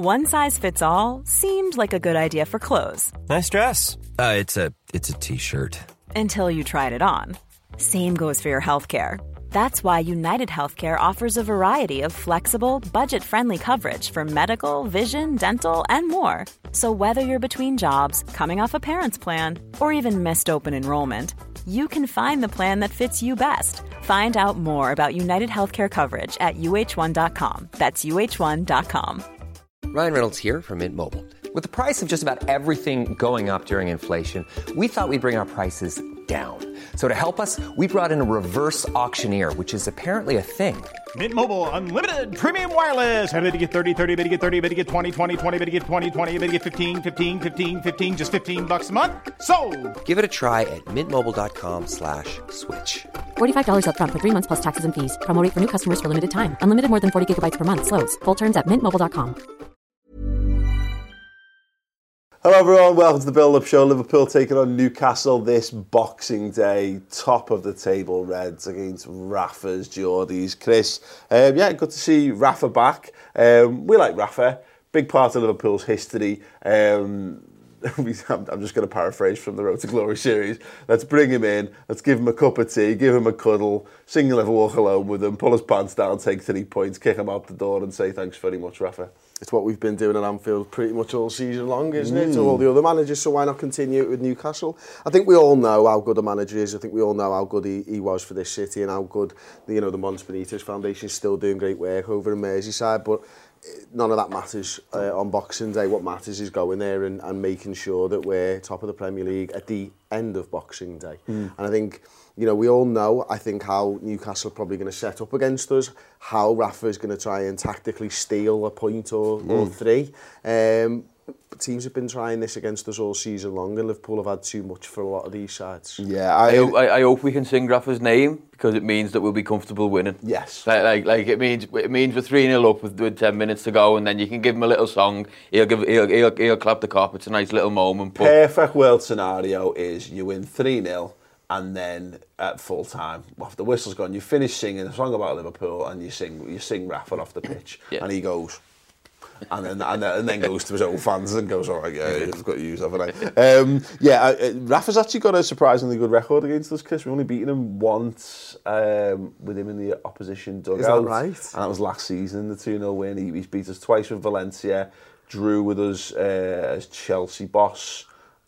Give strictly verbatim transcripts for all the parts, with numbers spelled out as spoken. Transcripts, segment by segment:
One size fits all seemed like a good idea for clothes. Nice dress. Uh, it's a it's a t-shirt. Until you tried it on. Same goes for your healthcare. That's why United Healthcare offers a variety of flexible, budget-friendly coverage for medical, vision, dental, and more. So whether you're between jobs, coming off a parent's plan, or even missed open enrollment, you can find the plan that fits you best. Find out more about United Healthcare coverage at U H one dot com. That's U H one dot com. Ryan Reynolds here from Mint Mobile. With the price of just about everything going up during inflation, we thought we'd bring our prices down. So to help us, we brought in a reverse auctioneer, which is apparently a thing. Mint Mobile Unlimited Premium Wireless. How to get thirty, thirty, how to get thirty, how to get twenty, twenty, twenty, how to get twenty, twenty, how to get fifteen, fifteen, fifteen, fifteen, just fifteen bucks a month? Sold! Give it a try at mintmobile.com slash switch. forty-five dollars up front for three months plus taxes and fees. Promo rate for new customers for limited time. Unlimited more than forty gigabytes per month. Slows full terms at mint mobile dot com. Hello everyone, welcome to the Build-Up Show. Liverpool taking on Newcastle this Boxing Day. Top of the table Reds against Rafa's Geordies. Chris, um, yeah, good to see Rafa back. Um, we like Rafa, big part of Liverpool's history. Um, I'm just going to paraphrase from the Road to Glory series. Let's bring him in, let's give him a cup of tea, give him a cuddle, sing Never Walk Alone with him, pull his pants down, take three points, kick him out the door and say thanks very much, Rafa. It's what we've been doing at Anfield pretty much all season long, isn't mm. it? To all the other managers, so why not continue it with Newcastle? I think we all know how good a manager is. I think we all know how good he, he was for this city and how good, you know, the Mons Benitez Foundation is still doing great work over in Merseyside. But none of that matters uh, on Boxing Day. What matters is going there and, and making sure that we're top of the Premier League at the end of Boxing Day. Mm. And I think, you know, we all know, I think, how Newcastle are probably going to set up against us, how Rafa is going to try and tactically steal a point or, mm. or three. Um, teams have been trying this against us all season long, and Liverpool have had too much for a lot of these sides. Yeah, I, I, hope, I, I hope we can sing Rafa's name, because it means that we'll be comfortable winning. Yes. Like, like, like it means it means we're three nil up with, with ten minutes to go, and then you can give him a little song. He'll give he'll he'll, he'll clap the cop. It's a nice little moment. But perfect world scenario is you win three nil. And then at full time, after the whistle's gone, you finish singing a song about Liverpool, and you sing you sing Rafa off the pitch, yeah. and he goes, and then and then, and then goes to his own fans and goes, all right, yeah, I've got to use, haven't I? Um, yeah, uh, Rafa's actually got a surprisingly good record against us, Chris. We've only beaten him once um, with him in the opposition dugout. Is that right? And that was last season, the two nil win. He, he's beat us twice with Valencia, drew with us uh, as Chelsea boss,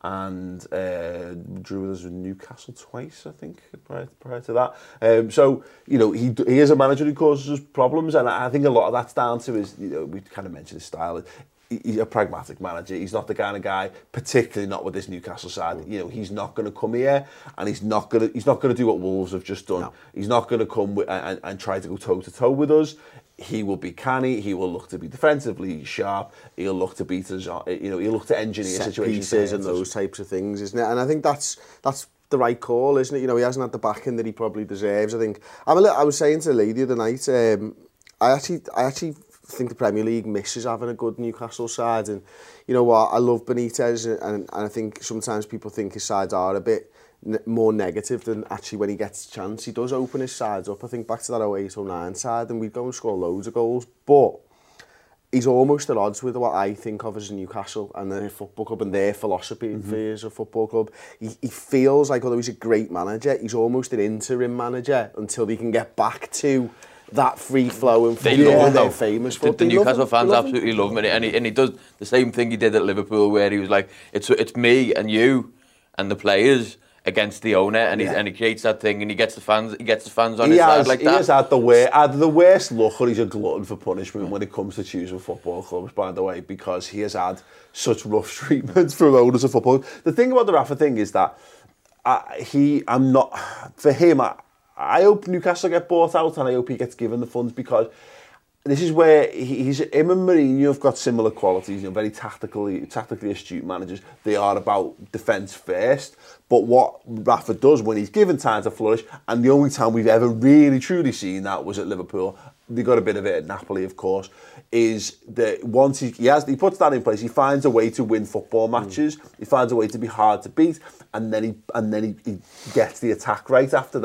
and uh, drew with us with Newcastle twice, I think, prior, prior to that. Um, so, you know, he he is a manager who causes us problems, and I think a lot of that's down to his, you know, we kind of mentioned his style. He's a pragmatic manager. He's not the kind of guy, particularly not with this Newcastle side. You know, he's not going to come here and he's not going to he's not going to do what Wolves have just done. No. He's not going to come with, and, and try to go toe to toe with us. He will be canny. He will look to be defensively sharp. He'll look to beat us. You know, he'll look to engineer set situations pieces and those types of things, isn't it? And I think that's that's the right call, isn't it? You know, he hasn't had the backing that he probably deserves. I think I'm a little, I was saying to the lady the other night. Um, I actually, I actually. think the Premier League misses having a good Newcastle side, and you know what, I love Benitez, and, and I think sometimes people think his sides are a bit n- more negative than actually when he gets a chance. He does open his sides up. I think back to that oh eight oh nine side, and we'd go and score loads of goals, but he's almost at odds with what I think of as Newcastle and their football club and their philosophy mm-hmm. for as a football club. He, he feels like, although he's a great manager, he's almost an interim manager until he can get back to that free flow and they football love they're him, famous the, for. The Newcastle love fans love absolutely him. love him, and he, and he does the same thing he did at Liverpool, where he was like, "It's it's me and you and the players against the owner," and he yeah. and he creates that thing, and he gets the fans, he gets the fans on he his has, side like he that. He has had the worst, had the worst luck, or he's a glutton for punishment when it comes to choosing football clubs. By the way, because he has had such rough treatment from owners of football. The thing about the Rafa thing is that uh, he, I'm not for him. I, I hope Newcastle get bought out, and I hope he gets given the funds, because this is where he, he's him and Mourinho have got similar qualities. You know, very tactically, tactically astute managers. They are about defence first. But what Rafa does when he's given time to flourish, and the only time we've ever really truly seen that was at Liverpool. They got a bit of it at Napoli, of course. Is that once he, he has he puts that in place, he finds a way to win football matches. Mm. He finds a way to be hard to beat, and then he and then he, he gets the attack right after that.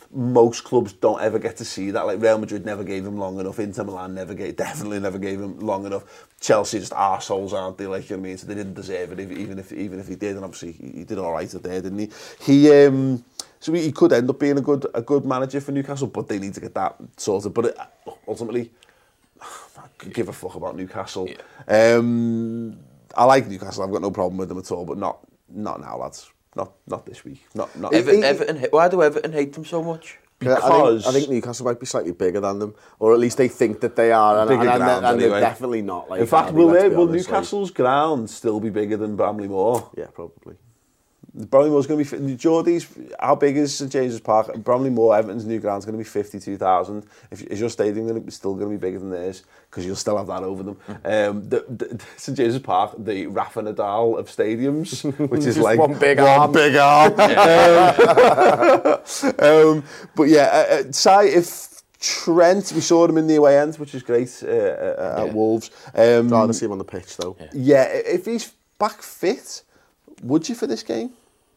most clubs don't ever get to see that. Like Real Madrid never gave him long enough. Inter Milan never gave, definitely never gave him long enough. Chelsea just arseholes, aren't they? Like, you know what I mean? So they didn't deserve it, even if even if he did. And obviously he, he did all right there, didn't he? He um, so he could end up being a good a good manager for Newcastle, but they need to get that sorted. But it, ultimately, I could give a fuck about Newcastle. Yeah. Um, I like Newcastle. I've got no problem with them at all, but not not now, lads. Not not this week. Not not. Everton, Everton, why do Everton hate them so much? Because I think, I think Newcastle might be slightly bigger than them, or at least they think that they are, and, and, and, and anyway. They're definitely not. Like, in fact, will, they, will Newcastle's like, ground still be bigger than Bramley Moor? Yeah, probably. Bramley Moor's going to be... Geordie's, how big is St James's Park? Bramley Moor, Everton's new ground's going to be fifty-two thousand. If, is your stadium going to be, still going to be bigger than theirs? Because you'll still have that over them. Mm. Um, the, the, St James's Park, the Rafa Nadal of stadiums, which is like one big one arm. Big arm. um, um, but yeah, uh, uh, Si, if Trent, we saw him in the away end, which is great uh, uh, at yeah. Wolves. Um, I'd rather see him on the pitch, though. Yeah. yeah, if he's back fit, would you for this game?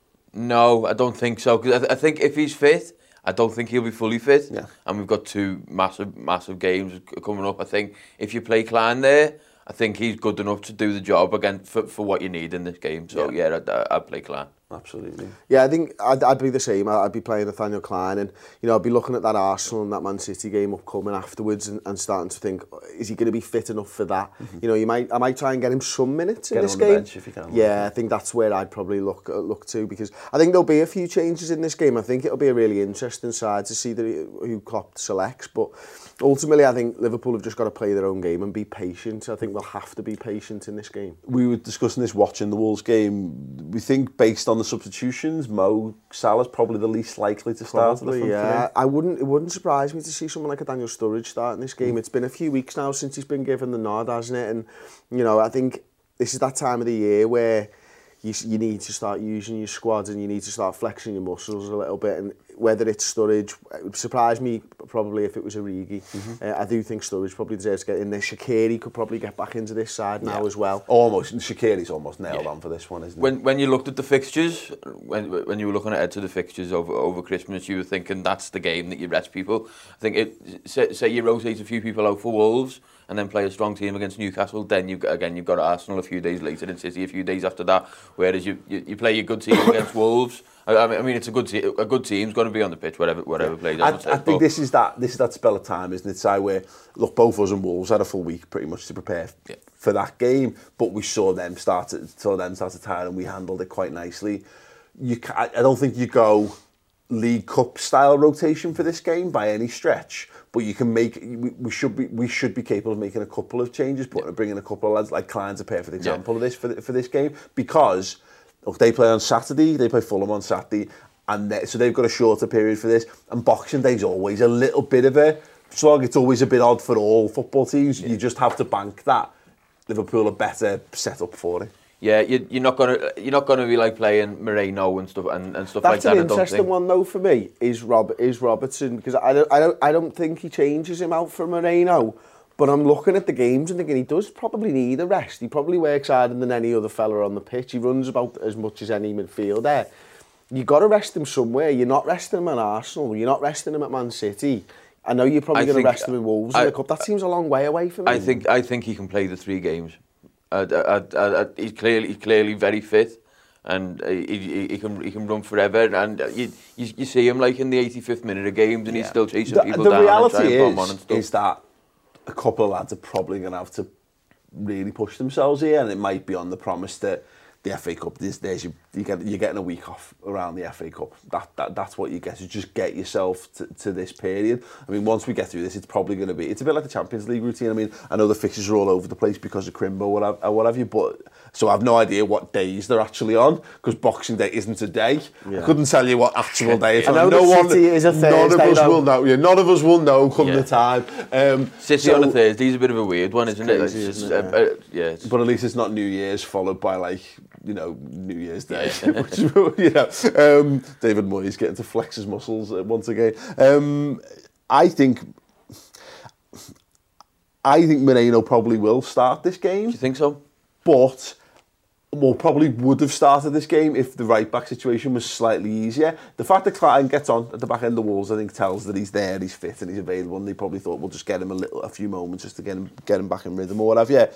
No, I don't think so. Because I, th- I think if he's fit, I don't think he'll be fully fit. Yeah. And we've got two massive, massive games coming up. I think if you play Klein there, I think he's good enough to do the job again for, for what you need in this game. So yeah, yeah I'd, I'd play Klein. Absolutely. Yeah, I think I'd, I'd be the same. I'd be playing Nathaniel Klein, and you know, I'd be looking at that Arsenal and that Man City game upcoming afterwards, and, and starting to think, is he going to be fit enough for that? Mm-hmm. You know, you might, I might try and get him some minutes get in this him on game. The bench if you can. Yeah, I think that's where I'd probably look look to, because I think there'll be a few changes in this game. I think it'll be a really interesting side to see the, who Klopp selects, but ultimately, I think Liverpool have just got to play their own game and be patient. I think we'll have to be patient in this game. We were discussing this watching the Wolves game. We think based on the substitutions, Mo Salah's probably the least likely to start. Probably, yeah. I wouldn't. It wouldn't surprise me to see someone like a Daniel Sturridge starting this game. Mm. It's been a few weeks now since he's been given the nod, hasn't it? And you know, I think this is that time of the year where you you need to start using your squad and you need to start flexing your muscles a little bit. And whether it's Sturridge, it would surprise me probably if it was Origi. Mm-hmm. Uh, I do think Sturridge probably deserves to get in there. Shaqiri could probably get back into this side yeah. now as well. Almost. Shaqiri's almost nailed yeah. on for this one, isn't it? When when you looked at the fixtures, when when you were looking ahead to the fixtures over over Christmas, you were thinking that's the game that you rest people. I think it say, say you rotate a few people out for Wolves and then play a strong team against Newcastle, then you've got, again you've got Arsenal a few days later and City a few days after that. Whereas you you, you play your good team against Wolves. I mean, it's a good te- a good team's going to be on the pitch, whatever whatever yeah. plays. I, I think this is that this is that spell of time, isn't it? Si, where look, both us and Wolves had a full week pretty much to prepare yeah. for that game, but we saw them start to saw them start to tire, and we handled it quite nicely. You, can, I don't think you go League Cup style rotation for this game by any stretch, but you can make. We, we should be we should be capable of making a couple of changes, but yeah. bringing a couple of lads like Klein's a perfect example yeah. of this for the, for this game because. Look, they play on Saturday, they play Fulham on Saturday, and they, so they've got a shorter period for this. And Boxing Day's always a little bit of a slog. It's always a bit odd for all football teams. Yeah. You just have to bank that Liverpool are better set up for it. Yeah, you, you're not gonna you're not gonna be like playing Moreno and stuff and, and stuff That's like that. That's an interesting one though for me. Is Rob is Robertson, because I don't I don't I don't think he changes him out for Moreno. But I'm looking at the games and thinking he does probably need a rest. He probably works harder than any other fella on the pitch. He runs about as much as any midfielder. You've got to rest him somewhere. You're not resting him at Arsenal. You're not resting him at Man City. I know you're probably going to rest him in Wolves I, in the Cup. That seems a long way away from me. I think I think he can play the three games. Uh, uh, uh, uh, he's clearly he's clearly very fit, and he, he, he can he can run forever. And you, you you see him like in the eighty-fifth minute of games, and yeah. he's still chasing the, people the down. reality and trying is, to put them on and stuff. is that a couple of lads are probably going to have to really push themselves here, and it might be on the promise that the F A Cup, this there's you, you get you're getting a week off around the F A Cup. That, that that's what you get. To just get yourself to, to this period. I mean, once we get through this, it's probably going to be. It's a bit like the Champions League routine. I mean, I know the fixtures are all over the place because of Crimbo or what, or what have you, but so I've no idea what days they're actually on because Boxing Day isn't a day. Yeah. I couldn't tell you what actual day it's on. I know no the City one, is a Thursday. None of us though. will know. Yeah, none of us will know come yeah. the time. Um, City so, on a Thursday is a bit of a weird one, isn't crazy, it? It's isn't just, it? Uh, uh, yeah, it's, but at least it's not New Year's followed by like you know New Year's Day. Yeah. Which, you know, um, David Moyes getting to flex his muscles uh, once again. Um, I think. I think Moreno probably will start this game. Do you think so? But well, probably would have started this game if the right-back situation was slightly easier. The fact that Klein gets on at the back end of the Wolves, I think, tells that he's there, he's fit and he's available, and they probably thought, we'll just get him a little, a few moments just to get him, get him back in rhythm or whatever. Yeah,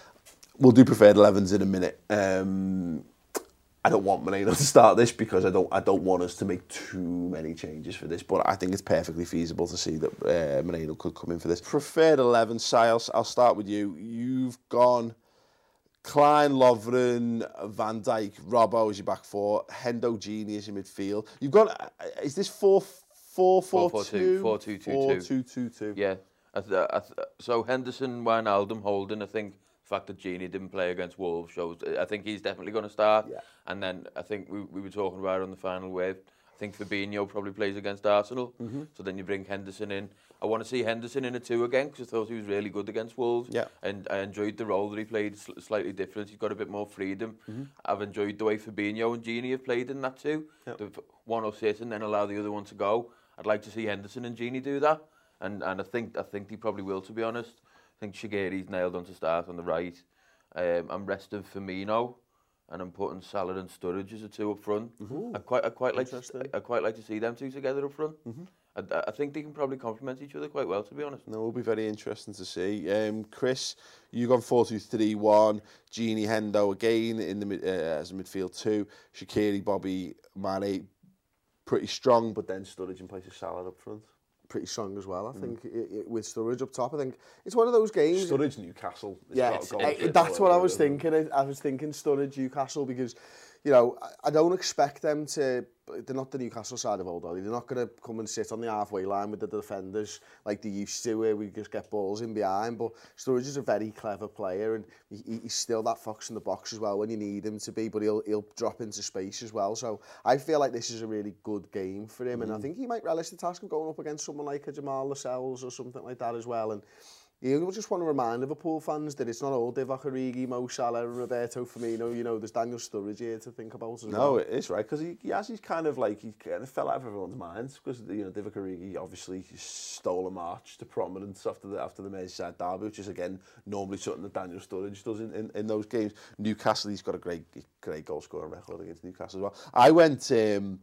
we'll do preferred elevens in a minute. Um, I don't want Moreno to start this because I don't I don't want us to make too many changes for this, but I think it's perfectly feasible to see that uh, Moreno could come in for this. Preferred eleven, Siles, I'll start with you. You've gone Klein, Lovren, Van Dijk, Robbo as your back four, Hendo, Gini as your midfield. You've got, is this four four four two? four two two two. four two two two. Yeah. I th- I th- so Henderson, Wijnaldum, Holden, I think the fact that Gini didn't play against Wolves shows, I think he's definitely going to start. Yeah. And then I think we, we were talking about it on the final wave. I think Fabinho probably plays against Arsenal. Mm-hmm. So then you bring Henderson in. I want to see Henderson in a two again because I thought he was really good against Wolves. Yeah. And I enjoyed the role that he played, sl- slightly different. He's got a bit more freedom. Mm-hmm. I've enjoyed the way Fabinho and Gini have played in that too. Yep. The one will sit and then allow the other one to go. I'd like to see Henderson and Gini do that. And and I think I think he probably will, to be honest. I think Shaqiri's nailed on to start on the right. Um, I'm resting Firmino, and I'm putting Salah and Sturridge as a two up front. Mm-hmm. I quite I quite like to, I quite like to see them two together up front. Mm-hmm. I, I think they can probably complement each other quite well, to be honest. No, it'll be very interesting to see. Um, Chris, you gone four two three one. Gini, Hendo again in the mid, uh, as a midfield two. Shaqiri, Bobby, Mane, pretty strong, but then Sturridge in place of Salah up front. Pretty strong as well, I think, mm. it, it, with Sturridge up top. I think it's one of those games. Sturridge, Newcastle. Yeah, it's, it, that's what I was thinking. I, I was thinking Sturridge, Newcastle, because, you know, I, I don't expect them to. They're not the Newcastle side of old, are they? They're not going to come and sit on the halfway line with the defenders like they used to, where we just get balls in behind. But Sturridge is a very clever player, and he, he's still that fox in the box as well when you need him to be. But he'll he'll drop into space as well. So I feel like this is a really good game for him, mm. and I think he might relish the task of going up against someone like a Jamal Lascelles or something like that as well. And you just want to remind Liverpool fans that it's not all Divock Origi, Mo Salah, and Roberto Firmino. You know, there's Daniel Sturridge here to think about as no, well. No, it is, right, because he, he has, he's kind of like, he kind of fell out of everyone's minds, because, you know, Divock Origi obviously stole a march to prominence after the after the Merseyside derby, which is, again, normally something that Daniel Sturridge does in, in, in those games. Newcastle, he's got a great great goal-scoring record against Newcastle as well. I went um,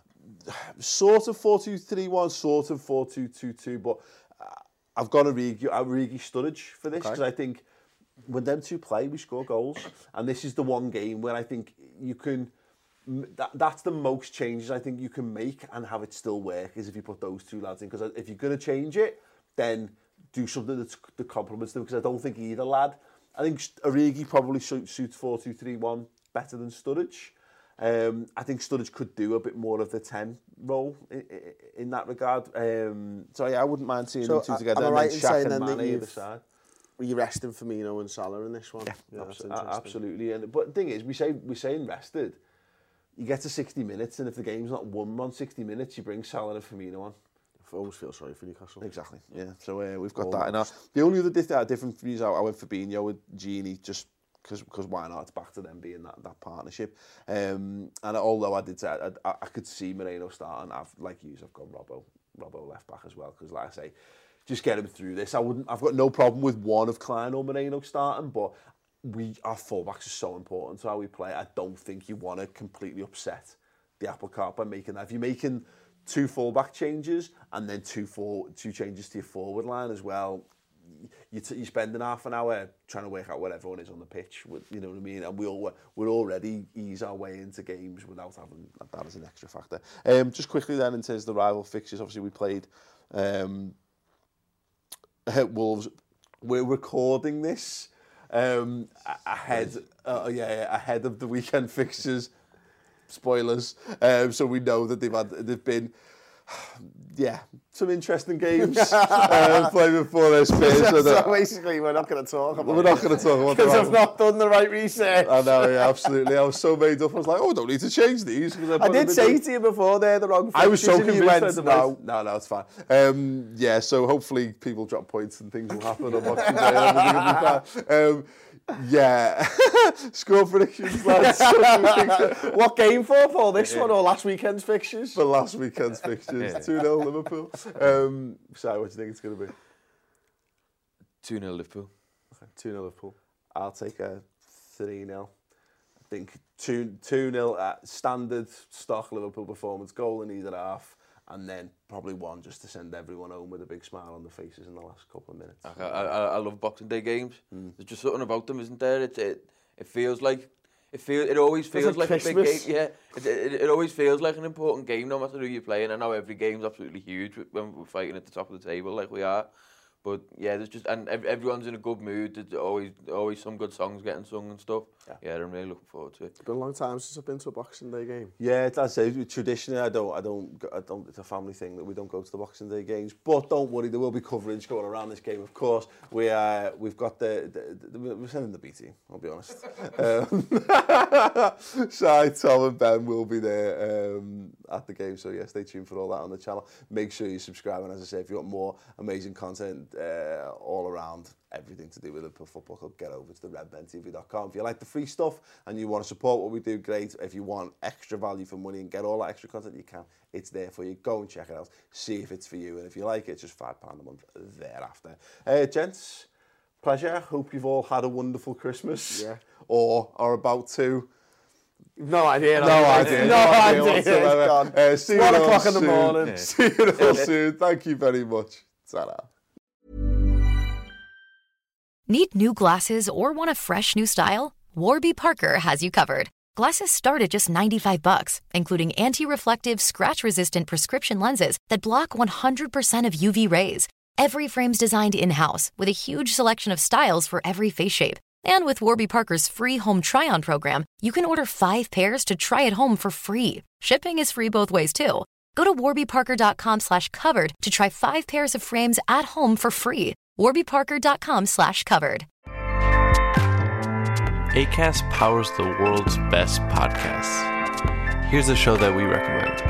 sort of four two three one, sort of four two two two, but I've got a Origi, Origi Sturridge for this, because okay. I think when them two play, we score goals. And this is the one game where I think you can, that, that's the most changes I think you can make and have it still work, is if you put those two lads in. Because if you're going to change it, then do something that's, that complements them, because I don't think either lad. I think Origi probably suits four two three one better than Sturridge. Um, I think Sturridge could do a bit more of the ten role in, in that regard. Um, so yeah, I wouldn't mind seeing so them two together. Am I right in saying then that the side. You're resting Firmino and Salah in this one? Yeah, yeah abso- absolutely. And but the thing is, we say we're saying rested. You get to sixty minutes, and if the game's not won on sixty minutes, you bring Salah and Firmino on. I always feel sorry for Newcastle. Exactly. Yeah. So uh, we've got Almost. that. And the only other di- different views, I went Fabinho with Gini just. Because because why not? It's back to them being that, that partnership. Um, and although I did say I, I, I could see Moreno starting, I've like you, I've got Robbo, Robbo left back as well. Because like I say, just get him through this. I wouldn't. I've got no problem with one of Klein or Moreno starting, but we our fullbacks are so important to how we play. I don't think you want to completely upset the apple cart by making that. If you're making two fullback changes and then two for two changes to your forward line as well. You t- you're spending half an hour trying to work out where everyone is on the pitch, with, you know what I mean? And we all, we're already ease our way into games without having that as an extra factor. Um, just quickly then, in terms of the rival fixtures, obviously we played um, Wolves. We're recording this um, ahead, uh, yeah, yeah, ahead of the weekend fixtures. Spoilers. Um, so we know that they've had, they've been. Yeah, some interesting games uh, playing before their space. So, so basically, we're not going to talk about We're not going to talk about because I've not done the right research. I know, yeah, absolutely. I was so made up. I was like, oh, I don't need to change these. I, I did say to you before they're the wrong. I was so convinced. You went, no, no, no, it's fine. Um, yeah, so hopefully people drop points and things will happen on Boxing Day. Everything will be fine. Um, yeah. Score predictions, lads. What game for? For this yeah. one or last weekend's fixtures? For last weekend's fixtures. two nil Liverpool. Um, Si, what do you think it's going to be? two nil Liverpool. Okay, two nil Liverpool. I'll take a three nil. think two two nil at standard stock Liverpool performance, goal in either half, and then probably one just to send everyone home with a big smile on their faces in the last couple of minutes. I, I, I love Boxing Day games. Mm. There's just something about them, isn't there? It it, it feels like it feel it always feels like, like a big game. Yeah, it, it it always feels like an important game, no matter who you're playing. I know every game's absolutely huge when we're fighting at the top of the table like we are. But yeah, there's just and everyone's in a good mood. There's always always some good songs getting sung and stuff. Yeah, yeah I'm really looking forward to it. It's been a long time since I've been to a Boxing Day game. Yeah, that's it. Traditionally, I don't, I don't, I don't. It's a family thing that we don't go to the Boxing Day games. But don't worry, there will be coverage going around this game. Of course, we uh, we've got the, the, the we're sending the B team. I'll be honest. um, Shai, Tom, and Ben will be there um, at the game. So yeah, stay tuned for all that on the channel. Make sure you subscribe, and as I say, if you want more amazing content. Uh, all around everything to do with Liverpool Football Club, get over to the red ben t v dot com. If you like the free stuff and you want to support what we do, great. If you want extra value for money and get all that extra content you can, it's there for you. Go and check it out, see if it's for you, and if you like it, it's just five pounds a month thereafter. Uh, gents, pleasure. Hope you've all had a wonderful Christmas. Yeah. Or are about to. No idea. No, no idea. No, no idea. Whatsoever. Uh, see you One all o'clock in the soon. morning. Yeah. See you all soon. Thank you very much. Ta-ra. Need new glasses or want a fresh new style? Warby Parker has you covered. Glasses start at just ninety-five bucks, including anti-reflective, scratch-resistant prescription lenses that block one hundred percent of U V rays. Every frame's designed in-house with a huge selection of styles for every face shape. And with Warby Parker's free home try-on program, you can order five pairs to try at home for free. Shipping is free both ways, too. Go to warbyparker.com slash covered to try five pairs of frames at home for free. warbyparker.com slash covered. Acast powers the world's best podcasts. Here's a show that we recommend.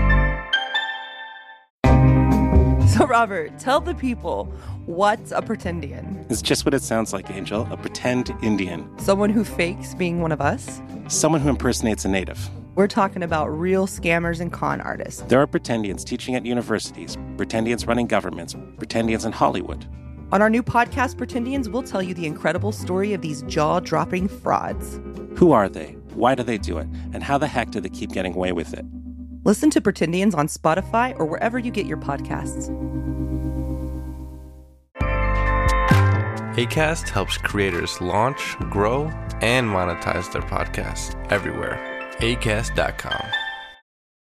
So, Robert, tell the people, what's a pretendian? It's just what it sounds like, Angel. A pretend Indian. Someone who fakes being one of us? Someone who impersonates a native. We're talking about real scammers and con artists. There are pretendians teaching at universities, pretendians running governments, pretendians in Hollywood. On our new podcast, Pretendians, we'll tell you the incredible story of these jaw-dropping frauds. Who are they? Why do they do it? And how the heck do they keep getting away with it? Listen to Pretendians on Spotify or wherever you get your podcasts. Acast helps creators launch, grow, and monetize their podcasts everywhere. acast dot com.